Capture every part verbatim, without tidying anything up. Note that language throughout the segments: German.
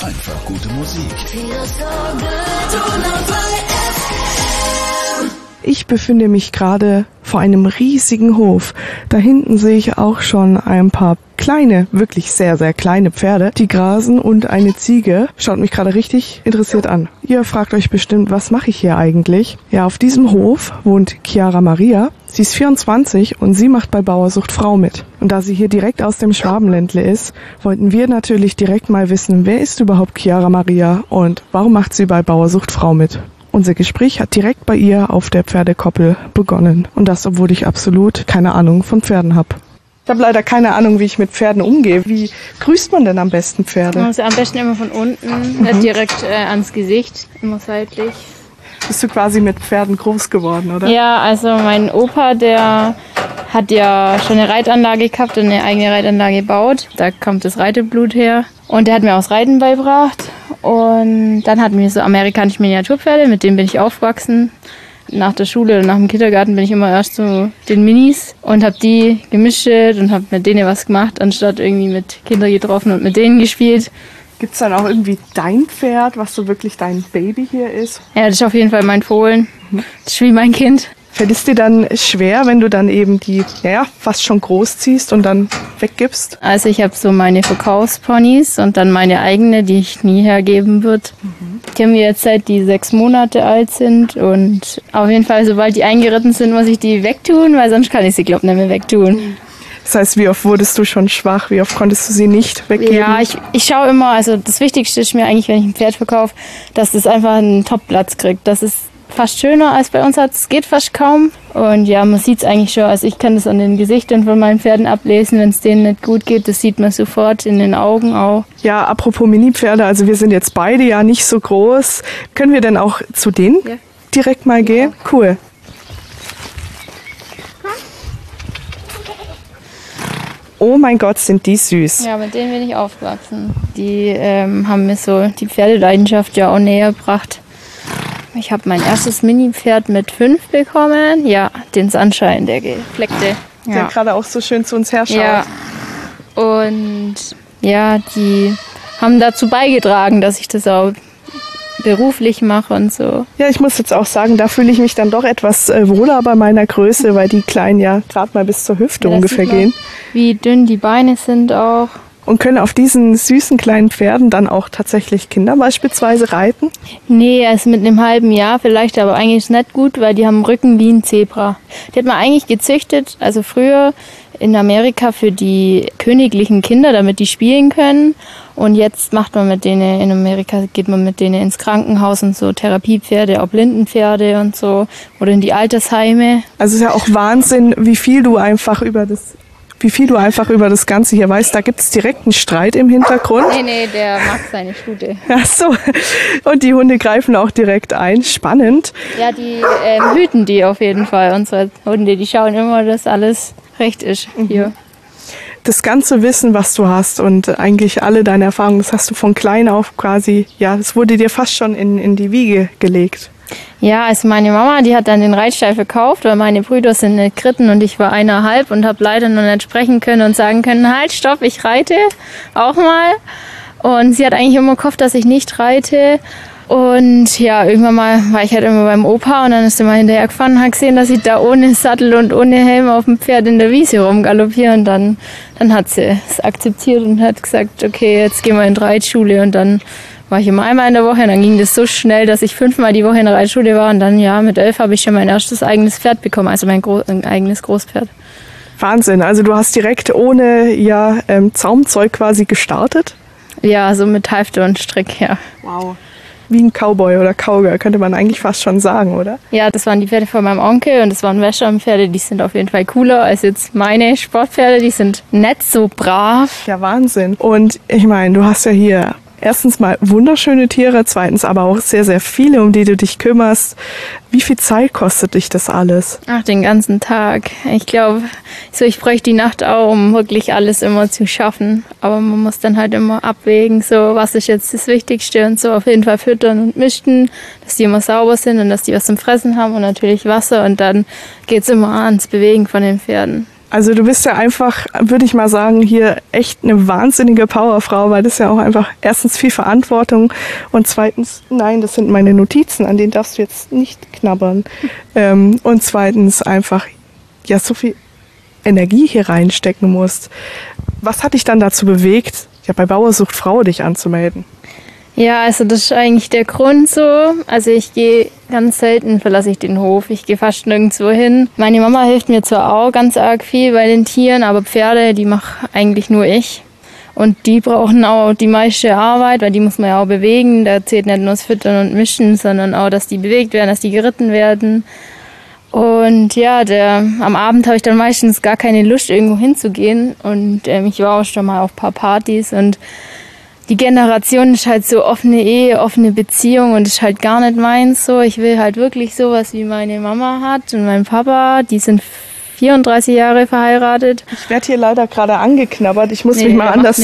Einfach gute Musik. Ich befinde mich gerade vor einem riesigen Hof. Da hinten sehe ich auch schon ein paar kleine, wirklich sehr, sehr kleine Pferde, die grasen, und eine Ziege schaut mich gerade richtig interessiert an. Ihr fragt euch bestimmt, was mache ich hier eigentlich? Ja, auf diesem Hof wohnt Chiara Maria. Sie ist vierundzwanzig und sie macht bei Bauersucht Frau mit. Und da sie hier direkt aus dem Schwabenländle ist, wollten wir natürlich direkt mal wissen, wer ist überhaupt Chiara Maria und warum macht sie bei Bauersucht Frau mit? Unser Gespräch hat direkt bei ihr auf der Pferdekoppel begonnen. Und das, obwohl ich absolut keine Ahnung von Pferden habe. Ich habe leider keine Ahnung, wie ich mit Pferden umgehe. Wie grüßt man denn am besten Pferde? Also am besten immer von unten, mhm. nicht direkt äh, ans Gesicht, immer seitlich. Bist du quasi mit Pferden groß geworden, oder? Ja, also mein Opa, der hat ja schon eine Reitanlage gehabt und eine eigene Reitanlage gebaut. Da kommt das Reiteblut her. Und der hat mir auch das Reiten beigebracht. Und dann hatten wir so amerikanische Miniaturpferde, mit denen bin ich aufgewachsen. Nach der Schule oder nach dem Kindergarten bin ich immer erst zu den Minis und habe die gemischt und habe mit denen was gemacht, anstatt irgendwie mit Kindern getroffen und mit denen gespielt. Gibt es dann auch irgendwie dein Pferd, was so wirklich dein Baby hier ist? Ja, das ist auf jeden Fall mein Fohlen. Das ist wie mein Kind. Fällt es dir dann schwer, wenn du dann eben die, ja, fast schon groß ziehst und dann weggibst? Also ich habe so meine Verkaufsponys und dann meine eigene, die ich nie hergeben würde. Mhm. Die haben wir jetzt seit die sechs Monate alt sind und auf jeden Fall, sobald die eingeritten sind, muss ich die wegtun, weil sonst kann ich sie, glaube ich, nicht mehr wegtun. Mhm. Das heißt, wie oft wurdest du schon schwach? Wie oft konntest du sie nicht weggeben? Ja, ich, ich schaue immer, also das Wichtigste ist mir eigentlich, wenn ich ein Pferd verkaufe, dass das einfach einen Top-Platz kriegt. Das ist fast schöner als bei uns hat. Es geht fast kaum. Und ja, man sieht es eigentlich schon. Also ich kann das an den Gesichtern von meinen Pferden ablesen, wenn es denen nicht gut geht. Das sieht man sofort in den Augen auch. Ja, apropos Mini-Pferde, also wir sind jetzt beide ja nicht so groß. Können wir denn auch zu denen ja. direkt mal gehen? Ja. Cool. Oh mein Gott, sind die süß. Ja, mit denen bin ich aufgewachsen. Die ähm, haben mir so die Pferdeleidenschaft ja auch näher gebracht. Ich habe mein erstes Mini-Pferd mit fünf bekommen. Ja, den Sunshine, der gefleckte. Ja. Der gerade auch so schön zu uns herschaut. Ja. Und ja, die haben dazu beigetragen, dass ich das auch beruflich mache und so. Ja, ich muss jetzt auch sagen, da fühle ich mich dann doch etwas äh, wohler bei meiner Größe, weil die Kleinen ja gerade mal bis zur Hüfte ja, ungefähr gehen. Wie dünn die Beine sind auch. Und können auf diesen süßen kleinen Pferden dann auch tatsächlich Kinder beispielsweise reiten? Nee, also mit einem halben Jahr vielleicht, aber eigentlich ist es nicht gut, weil die haben einen Rücken wie ein Zebra. Die hat man eigentlich gezüchtet, also früher in Amerika für die königlichen Kinder, damit die spielen können. Und jetzt macht man mit denen, in Amerika geht man mit denen ins Krankenhaus und so Therapiepferde, auch Blindenpferde und so, oder in die Altersheime. Also es ist ja auch Wahnsinn, wie viel du einfach über das wie viel du einfach über das Ganze hier weißt. Da gibt es direkt einen Streit im Hintergrund. Nee, nee, der mag seine Stute. Ach so. Und die Hunde greifen auch direkt ein. Spannend. Ja, die ähm, hüten die auf jeden Fall, unsere Hunde. Die schauen immer, dass alles recht ist hier. Mhm. Das ganze Wissen, was du hast und eigentlich alle deine Erfahrungen, das hast du von klein auf quasi, ja, das wurde dir fast schon in, in die Wiege gelegt. Ja, also meine Mama, die hat dann den Reitstall verkauft, weil meine Brüder sind nicht geritten und ich war eineinhalb und habe leider noch nicht sprechen können und sagen können, halt, stopp, ich reite auch mal. Und sie hat eigentlich immer gehofft, dass ich nicht reite. Und ja, irgendwann mal war ich halt immer beim Opa und dann ist sie mal hinterher gefahren und hat gesehen, dass ich da ohne Sattel und ohne Helm auf dem Pferd in der Wiese rumgaloppiere. Und dann, dann hat sie es akzeptiert und hat gesagt, okay, jetzt gehen wir in die Reitschule. Und dann war ich immer einmal in der Woche und dann ging das so schnell, dass ich fünfmal die Woche in der Reitschule war. Und dann, ja, mit elf habe ich schon mein erstes eigenes Pferd bekommen, also mein Gro- ein eigenes Großpferd. Wahnsinn, also du hast direkt ohne ja, ähm, Zaumzeug quasi gestartet? Ja, so mit Halfter und Strick, ja. Wow. Wie ein Cowboy oder Cowgirl, könnte man eigentlich fast schon sagen, oder? Ja, das waren die Pferde von meinem Onkel und das waren Wäscherpferde, die sind auf jeden Fall cooler als jetzt meine Sportpferde, die sind nicht so brav. Ja, Wahnsinn. Und ich meine, du hast ja hier erstens mal wunderschöne Tiere, zweitens aber auch sehr, sehr viele, um die du dich kümmerst. Wie viel Zeit kostet dich das alles? Ach, den ganzen Tag. Ich glaube, so ich bräuchte die Nacht auch, um wirklich alles immer zu schaffen. Aber man muss dann halt immer abwägen, so was ist jetzt das Wichtigste und so auf jeden Fall füttern und mischen, dass die immer sauber sind und dass die was zum Fressen haben und natürlich Wasser und dann geht's immer ans Bewegen von den Pferden. Also du bist ja einfach, würde ich mal sagen, hier echt eine wahnsinnige Powerfrau, weil das ja auch einfach erstens viel Verantwortung und zweitens, nein, das sind meine Notizen, an denen darfst du jetzt nicht knabbern. Ähm, und zweitens einfach, ja, so viel Energie hier reinstecken musst. Was hat dich dann dazu bewegt, ja, bei Bauersucht Frau dich anzumelden? Ja, also das ist eigentlich der Grund so. Also ich gehe ganz selten, verlasse ich den Hof. Ich gehe fast nirgendwo hin. Meine Mama hilft mir zwar auch ganz arg viel bei den Tieren, aber Pferde, die mache eigentlich nur ich. Und die brauchen auch die meiste Arbeit, weil die muss man ja auch bewegen. Da zählt nicht nur das Füttern und Mischen, sondern auch, dass die bewegt werden, dass die geritten werden. Und ja, der, am Abend habe ich dann meistens gar keine Lust, irgendwo hinzugehen. Und ähm, ich war auch schon mal auf ein paar Partys und die Generation ist halt so offene Ehe, offene Beziehung und ist halt gar nicht meins so. Ich will halt wirklich sowas wie meine Mama hat und mein Papa, die sind vierunddreißig Jahre verheiratet. Ich werde hier leider gerade angeknabbert, ich muss nee, mich mal anders...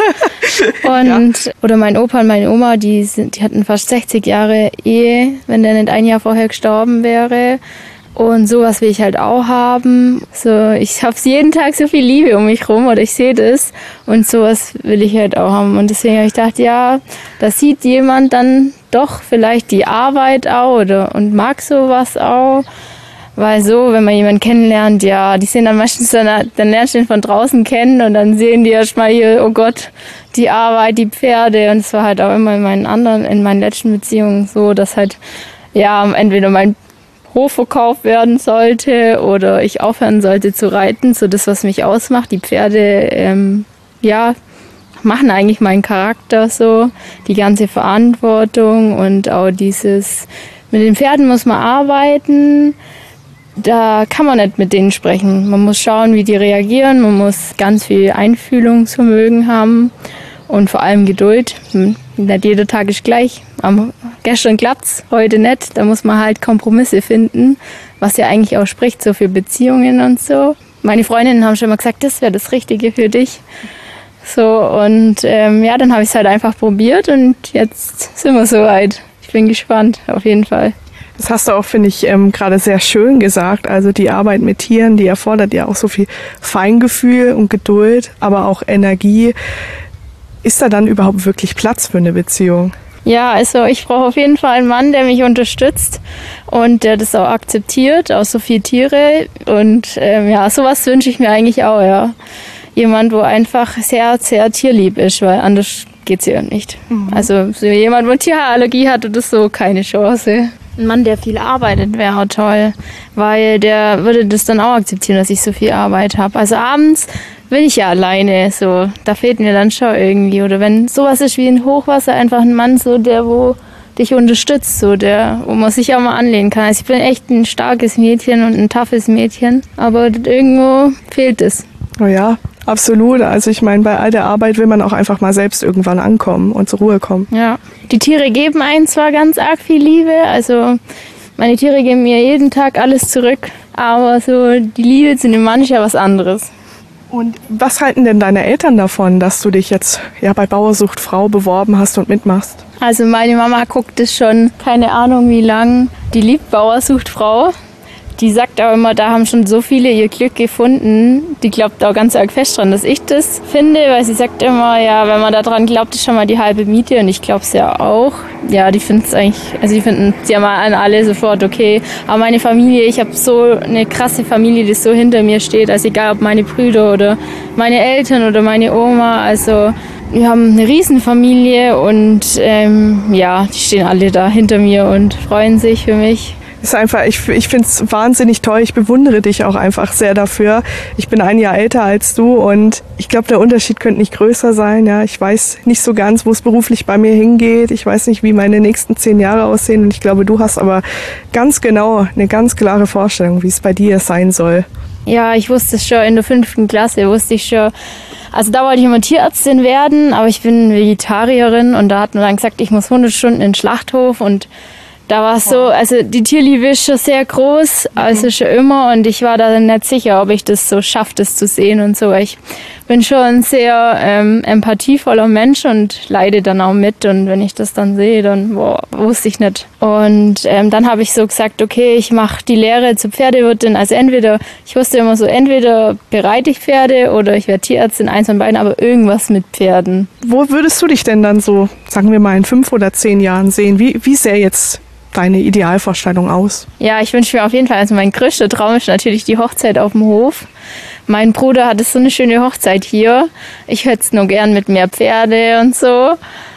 und ja. Oder mein Opa und meine Oma, die, sind, die hatten fast sechzig Jahre Ehe, wenn der nicht ein Jahr vorher gestorben wäre. Und sowas will ich halt auch haben. So, ich habe jeden Tag so viel Liebe um mich rum oder ich sehe das. Und sowas will ich halt auch haben. Und deswegen habe ich gedacht, ja, da sieht jemand dann doch vielleicht die Arbeit auch oder, und mag sowas auch. Weil so, wenn man jemanden kennenlernt, ja, die sehen dann meistens, dann, dann lernst du ihn von draußen kennen und dann sehen die erst mal hier, oh Gott, die Arbeit, die Pferde. Und es war halt auch immer in meinen anderen, in meinen letzten Beziehungen so, dass halt, ja, entweder mein Hof verkauft werden sollte oder ich aufhören sollte zu reiten, so das, was mich ausmacht. Die Pferde, ähm, ja, machen eigentlich meinen Charakter so, die ganze Verantwortung und auch dieses, mit den Pferden muss man arbeiten, da kann man nicht mit denen sprechen. Man muss schauen, wie die reagieren, man muss ganz viel Einfühlungsvermögen haben und vor allem Geduld. Nicht jeder Tag ist gleich. Am, gestern klappt's, heute nicht. Da muss man halt Kompromisse finden, was ja eigentlich auch spricht so für Beziehungen und so. Meine Freundinnen haben schon mal gesagt, das wäre das Richtige für dich. So und ähm, ja, dann habe ich es halt einfach probiert und jetzt sind wir soweit. Ich bin gespannt, auf jeden Fall. Das hast du auch, finde ich, ähm, gerade sehr schön gesagt. Also die Arbeit mit Tieren, die erfordert ja auch so viel Feingefühl und Geduld, aber auch Energie. Ist da dann überhaupt wirklich Platz für eine Beziehung? Ja, also ich brauche auf jeden Fall einen Mann, der mich unterstützt und der das auch akzeptiert, auch so viele Tiere. Und ähm, ja, sowas wünsche ich mir eigentlich auch, ja. Jemand, wo einfach sehr, sehr tierlieb ist, weil anders geht's ja nicht. Mhm. Also so jemand, wo Tierallergie hat oder so, keine Chance. Ein Mann, der viel arbeitet, wäre auch toll, weil der würde das dann auch akzeptieren, dass ich so viel Arbeit habe. Also abends bin ich ja alleine, so, da fehlt mir dann schon irgendwie. Oder wenn sowas ist wie ein Hochwasser, einfach ein Mann, so der, wo dich unterstützt, so der, wo man sich auch mal anlehnen kann. Also ich bin echt ein starkes Mädchen und ein toughes Mädchen, aber irgendwo fehlt es. Oh ja, absolut. Also ich meine, bei all der Arbeit will man auch einfach mal selbst irgendwann ankommen und zur Ruhe kommen. Ja, die Tiere geben einem zwar ganz arg viel Liebe, also meine Tiere geben mir jeden Tag alles zurück, aber so die Liebe zu dem Mann ist ja was anderes. Und was halten denn deine Eltern davon, dass du dich jetzt ja bei Bauersucht Frau beworben hast und mitmachst? Also meine Mama guckt es schon, keine Ahnung wie lang, die liebt Bauersucht Frau. Die sagt auch immer, da haben schon so viele ihr Glück gefunden. Die glaubt auch ganz arg fest dran, dass ich das finde, weil sie sagt immer, ja, wenn man da dran glaubt, ist schon mal die halbe Miete und ich glaube es ja auch. Ja, die finden es eigentlich, also die finden es ja mal an alle sofort okay. Aber meine Familie, ich habe so eine krasse Familie, die so hinter mir steht, also egal ob meine Brüder oder meine Eltern oder meine Oma, also wir haben eine Riesenfamilie und ähm, ja, die stehen alle da hinter mir und freuen sich für mich. Ist einfach, ich, ich finde es wahnsinnig toll. Ich bewundere dich auch einfach sehr dafür. Ich bin ein Jahr älter als du und ich glaube, der Unterschied könnte nicht größer sein. Ja, ich weiß nicht so ganz, wo es beruflich bei mir hingeht. Ich weiß nicht, wie meine nächsten zehn Jahre aussehen. Und ich glaube, du hast aber ganz genau eine ganz klare Vorstellung, wie es bei dir sein soll. Ja, ich wusste es schon in der fünften Klasse, wusste ich schon. Also da wollte ich immer Tierärztin werden, aber ich bin Vegetarierin und da hat man dann gesagt, ich muss hundert Stunden in den Schlachthof und da war es so, also die Tierliebe ist schon sehr groß, also schon immer und ich war da nicht sicher, ob ich das so schaffe, das zu sehen und so. Ich bin schon ein sehr ähm, empathievoller Mensch und leide dann auch mit. Und wenn ich das dann sehe, dann boah, wusste ich nicht. Und ähm, dann habe ich so gesagt, okay, ich mache die Lehre zur Pferdewirtin. Also entweder, ich wusste immer so, entweder bereite ich Pferde oder ich werde Tierärztin, eins von beiden, aber irgendwas mit Pferden. Wo würdest du dich denn dann so, sagen wir mal, in fünf oder zehn Jahren sehen? Wie, wie sähe jetzt deine Idealvorstellung aus? Ja, ich wünsche mir auf jeden Fall, also mein größter Traum ist natürlich die Hochzeit auf dem Hof. Mein Bruder hatte so eine schöne Hochzeit hier. Ich hätte es nur gern mit mehr Pferde und so.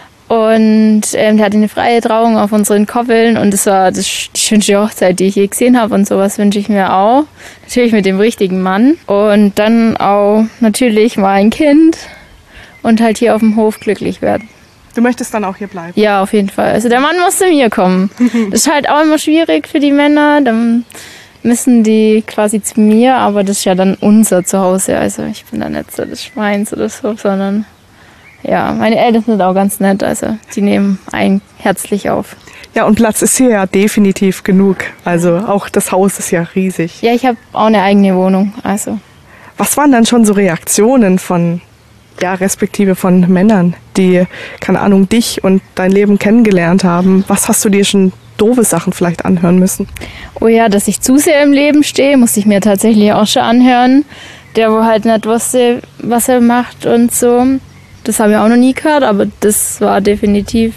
Und ähm, der hatte eine freie Trauung auf unseren Koppeln und das war das, die schönste Hochzeit, die ich je gesehen habe und sowas wünsche ich mir auch. Natürlich mit dem richtigen Mann und dann auch natürlich mal ein Kind und halt hier auf dem Hof glücklich werden. Du möchtest dann auch hier bleiben? Ja, auf jeden Fall. Also der Mann muss zu mir kommen. Das ist halt auch immer schwierig für die Männer. Dann müssen die quasi zu mir, aber das ist ja dann unser Zuhause. Also ich bin da nicht so das Schweins oder so, sondern ja, meine Eltern sind auch ganz nett. Also die nehmen einen herzlich auf. Ja, und Platz ist hier ja definitiv genug. Also auch das Haus ist ja riesig. Ja, ich habe auch eine eigene Wohnung. Also. Was waren dann schon so Reaktionen von, ja, respektive von Männern, die, keine Ahnung, dich und dein Leben kennengelernt haben? Was hast du dir schon doofe Sachen vielleicht anhören müssen? Oh ja, dass ich zu sehr im Leben stehe, musste ich mir tatsächlich auch schon anhören. Der, wo halt nicht wusste, was er macht und so. Das habe ich auch noch nie gehört, aber das war definitiv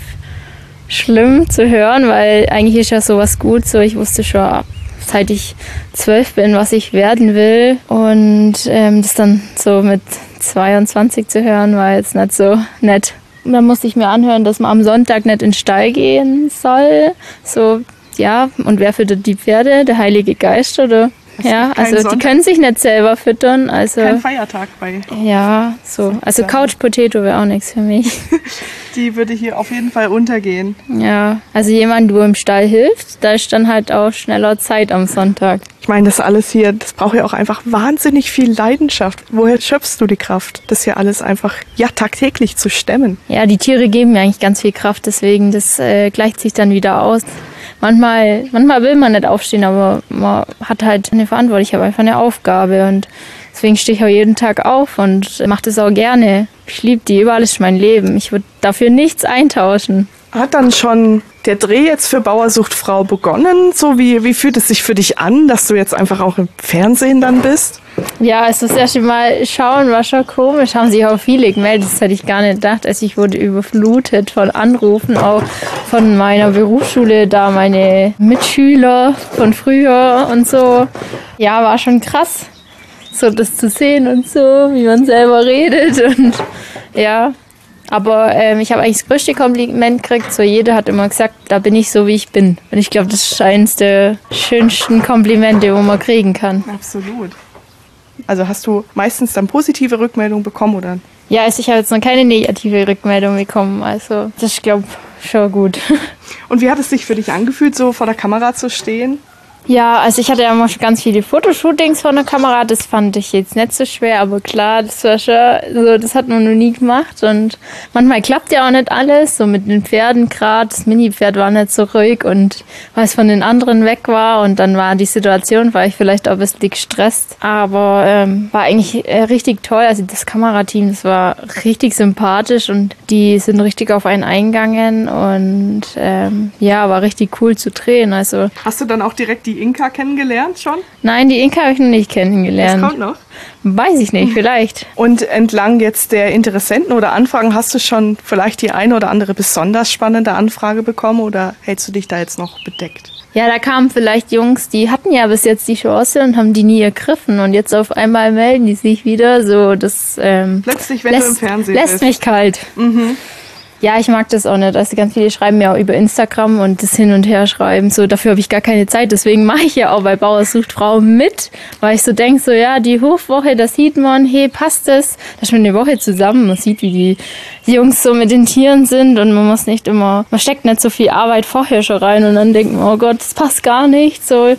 schlimm zu hören, weil eigentlich ist ja sowas gut. So, ich wusste schon, seit ich zwölf bin, was ich werden will. Und ähm, das dann so mit zweiundzwanzig zu hören, war jetzt nicht so nett. Und dann musste ich mir anhören, dass man am Sonntag nicht in den Stall gehen soll. So, ja, und wer füttert die Pferde? Der Heilige Geist, oder? Es ja, also Sonntag. Die können sich nicht selber füttern. Also, kein Feiertag bei. Ja, so. Also Couch Potato wäre auch nichts für mich. Die würde hier auf jeden Fall untergehen. Ja, also jemand, der im Stall hilft, da ist dann halt auch schneller Zeit am Sonntag. Ich meine, das alles hier, das braucht ja auch einfach wahnsinnig viel Leidenschaft. Woher schöpfst du die Kraft, das hier alles einfach, ja, tagtäglich zu stemmen? Ja, die Tiere geben mir eigentlich ganz viel Kraft, deswegen, das äh, gleicht sich dann wieder aus. Manchmal, manchmal will man nicht aufstehen, aber man hat halt eine Verantwortung. Ich habe einfach eine Aufgabe und deswegen stehe ich auch jeden Tag auf und mache das auch gerne. Ich liebe die, überall ist mein Leben. Ich würde dafür nichts eintauschen. Hat dann schon der Dreh jetzt für Bauer sucht Frau begonnen? So wie, wie fühlt es sich für dich an, dass du jetzt einfach auch im Fernsehen dann bist? Ja, also das erste Mal schauen war schon komisch. Haben sich auch viele gemeldet, das hätte ich gar nicht gedacht. Also ich wurde überflutet von Anrufen, auch von meiner Berufsschule, da meine Mitschüler von früher und so. Ja, war schon krass, so das zu sehen und so, wie man selber redet und ja. Aber ähm, ich habe eigentlich das größte Kompliment gekriegt. So, jeder hat immer gesagt, da bin ich so, wie ich bin. Und ich glaube, das ist eines der schönsten Komplimente, wo man kriegen kann. Absolut. Also hast du meistens dann positive Rückmeldungen bekommen, oder? Ja, also ich habe jetzt noch keine negative Rückmeldung bekommen. Also das ist, glaube ich, schon gut. Und wie hat es sich für dich angefühlt, so vor der Kamera zu stehen? Ja, also ich hatte ja immer schon ganz viele Fotoshootings vor der Kamera, das fand ich jetzt nicht so schwer, aber klar, das war schon so, das hat man noch nie gemacht und manchmal klappt ja auch nicht alles, so mit den Pferden gerade, das Mini-Pferd war nicht so ruhig und weil es von den anderen weg war und dann war die Situation, war ich vielleicht auch ein bisschen gestresst, aber ähm, war eigentlich äh, richtig toll, also das Kamerateam, das war richtig sympathisch und die sind richtig auf einen eingegangen und ähm, ja, war richtig cool zu drehen, also. Hast du dann auch direkt die die Inka kennengelernt schon? Nein, die Inka habe ich noch nicht kennengelernt. Das kommt noch? Weiß ich nicht, vielleicht. Und entlang jetzt der Interessenten oder Anfragen hast du schon vielleicht die eine oder andere besonders spannende Anfrage bekommen oder hältst du dich da jetzt noch bedeckt? Ja, da kamen vielleicht Jungs, die hatten ja bis jetzt die Chance und haben die nie ergriffen und jetzt auf einmal melden die sich wieder. So, das ähm, plötzlich, wenn lässt, du im Fernsehen lässt bist. mich kalt. Mhm. Ja, ich mag das auch nicht. Also ganz viele schreiben mir auch über Instagram und das Hin- und Herschreiben. So, dafür habe ich gar keine Zeit. Deswegen mache ich ja auch bei Bauer sucht Frau mit, weil ich so denke, so ja, die Hofwoche, da sieht man, hey, passt das? Da ist man eine Woche zusammen. Man sieht, wie die, die Jungs so mit den Tieren sind und man muss nicht immer, man steckt nicht so viel Arbeit vorher schon rein und dann denkt man, oh Gott, das passt gar nicht. So,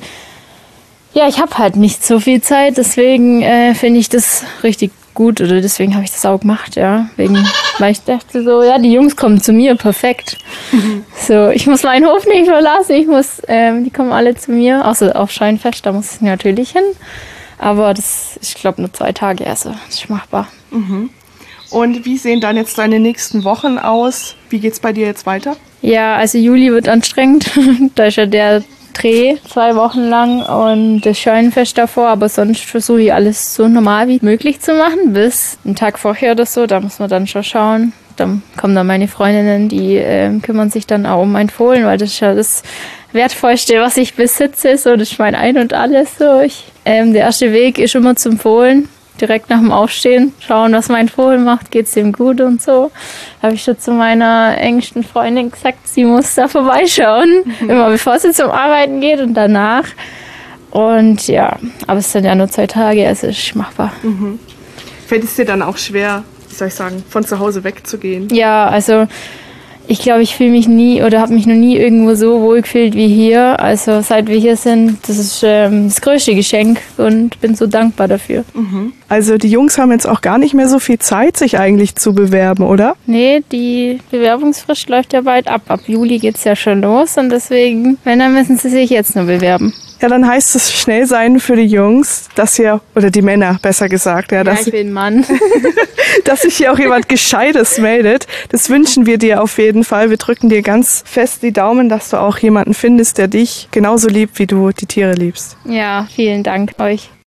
ja, ich habe halt nicht so viel Zeit, deswegen äh, finde ich das richtig gut oder deswegen habe ich das auch gemacht, ja, wegen, weil ich dachte so, ja, die Jungs kommen zu mir, perfekt. Mhm. So, ich muss meinen Hof nicht verlassen, ich muss, ähm, die kommen alle zu mir, außer auf Scheinfest, da muss ich natürlich hin, Aber das, ich glaube, nur zwei Tage, also das ist machbar. Mhm. Und wie sehen dann jetzt deine nächsten Wochen aus? Wie geht's bei dir jetzt weiter? Ja, also Juli wird anstrengend. Da ist ja der Dreh zwei Wochen lang und das Scheunenfest davor. Aber sonst versuche ich alles so normal wie möglich zu machen, bis einen Tag vorher oder so. Da muss man dann schon schauen. Dann kommen dann meine Freundinnen, die äh, kümmern sich dann auch um mein Fohlen, weil das ist ja das Wertvollste, was ich besitze. So, das ist mein Ein und Alles. So. Ich, ähm, der erste Weg ist immer zum Fohlen. Direkt nach dem Aufstehen schauen, was mein Fohlen macht, geht's ihm gut und so. Habe ich schon zu meiner engsten Freundin gesagt, sie muss da vorbeischauen, mhm. immer bevor sie zum Arbeiten geht und danach. Und ja, aber es sind ja nur zwei Tage, also es ist machbar. Mhm. Fällt es dir dann auch schwer, wie soll ich sagen, von zu Hause wegzugehen? Ja, also ich glaube, ich fühle mich nie oder habe mich noch nie irgendwo so wohl gefühlt wie hier. Also seit wir hier sind, das ist ähm, das größte Geschenk und bin so dankbar dafür. Mhm. Also die Jungs haben jetzt auch gar nicht mehr so viel Zeit, sich eigentlich zu bewerben, oder? Nee, die Bewerbungsfrist läuft ja bald ab. Ab Juli geht's ja schon los und deswegen, wenn, dann müssen sie sich jetzt nur bewerben. Ja, dann heißt es schnell sein für die Jungs, dass hier, oder die Männer besser gesagt, ja, ja dass, ich bin ein Mann. dass sich hier auch jemand Gescheites meldet. Das wünschen wir dir auf jeden Fall. Wir drücken dir ganz fest die Daumen, dass du auch jemanden findest, der dich genauso liebt, wie du die Tiere liebst. Ja, vielen Dank euch.